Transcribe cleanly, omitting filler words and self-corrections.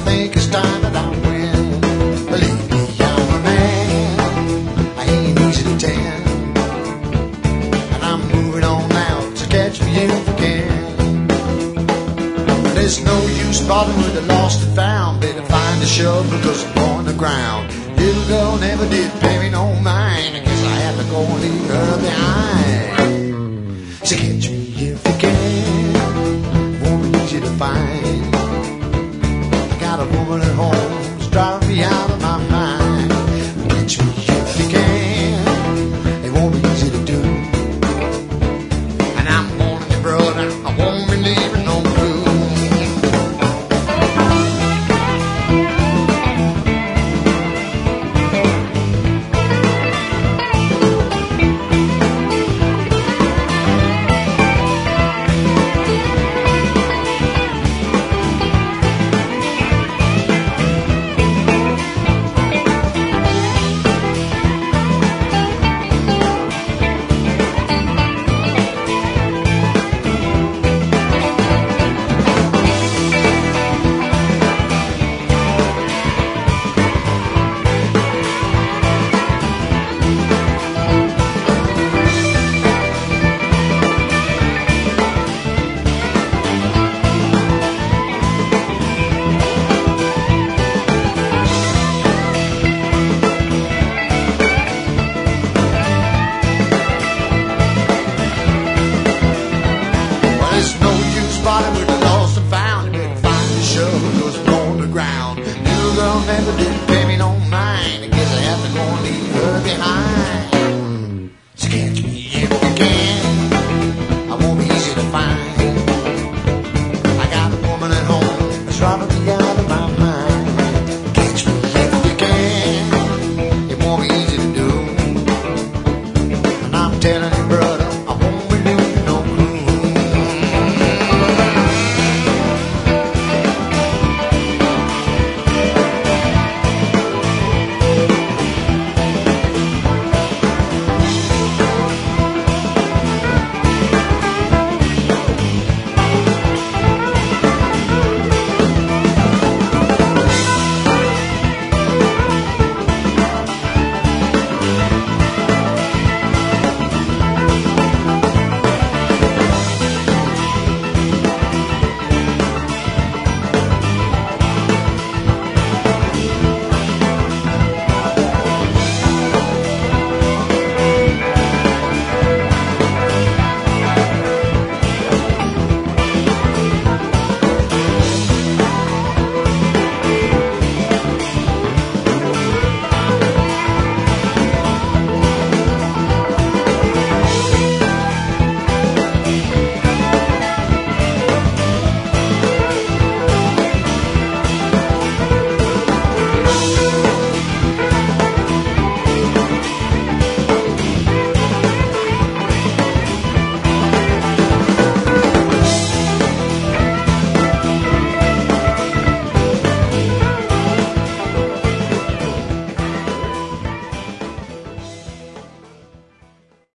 think it's time that I win. Believe me, I'm a man, I ain't easy to tend, and I'm moving on now, so catch me if you can. There's no use bothering with the lost and found. Better find a shovel because I'm on the ground. Little girl never did pay me no mind. I guess I have to go and leave her behind. So catch me if you can, won't be easy to find. I got a woman at home who's driving me out of my mind. Catch me if you can, it won't be easy to do. And I'm warning you, brother, I won't be leaving no clue. With the lost and found, you better find the shovel, 'cause it's on the ground. Little girl never did